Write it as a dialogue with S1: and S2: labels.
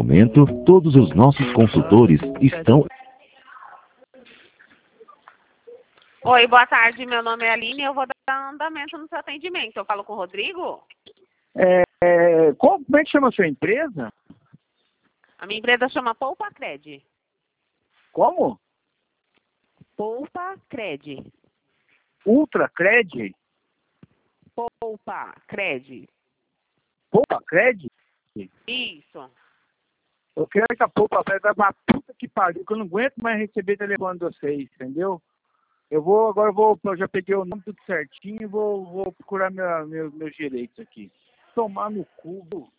S1: momento, todos os nossos consultores estão...
S2: Oi, boa tarde. Meu nome é Aline e eu vou dar andamento no seu atendimento. Eu falo com o Rodrigo?
S3: Como é que chama a sua empresa?
S2: A minha empresa chama Poupa Cred.
S3: Como?
S2: Poupa Cred.
S3: Ultra Cred?
S2: Poupa Cred.
S3: Poupa Cred?
S2: Isso.
S3: Eu quero que a Poupa Cred vai pra puta que pariu, que eu não aguento mais receber telefone de vocês, entendeu? Eu já peguei o nome tudo certinho e vou procurar meus direitos aqui. Tomar no cu.